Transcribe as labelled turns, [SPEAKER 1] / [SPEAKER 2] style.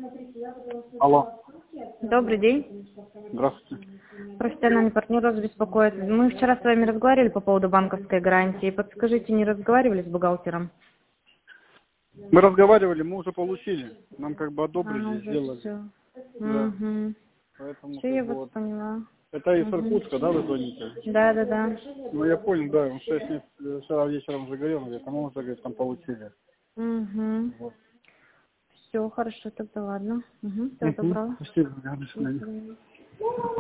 [SPEAKER 1] Алло.
[SPEAKER 2] Добрый день.
[SPEAKER 1] Здравствуйте.
[SPEAKER 2] Профессиональный партнер вас беспокоит. Мы вчера с вами разговаривали по поводу банковской гарантии. Подскажите, не разговаривали с бухгалтером?
[SPEAKER 1] Мы разговаривали, мы уже получили. Нам как бы одобрили,
[SPEAKER 2] Уже
[SPEAKER 1] сделали.
[SPEAKER 2] все.
[SPEAKER 1] Да.
[SPEAKER 2] Угу.
[SPEAKER 1] Поэтому
[SPEAKER 2] Все, я
[SPEAKER 1] как бы
[SPEAKER 2] вас
[SPEAKER 1] вот.
[SPEAKER 2] поняла.
[SPEAKER 1] Это из
[SPEAKER 2] Угу.
[SPEAKER 1] Иркутска, да, вы звоните?
[SPEAKER 2] Да.
[SPEAKER 1] Ну я понял, да. Он 6 лет вчера вечером уже говорил, говорит, а мы уже, говорит, там получили.
[SPEAKER 2] Угу.
[SPEAKER 1] Вот.
[SPEAKER 2] Все, хорошо, тогда ладно. Угу. Всего доброго.
[SPEAKER 1] Спасибо, до
[SPEAKER 2] До
[SPEAKER 1] свидания.
[SPEAKER 2] свидания.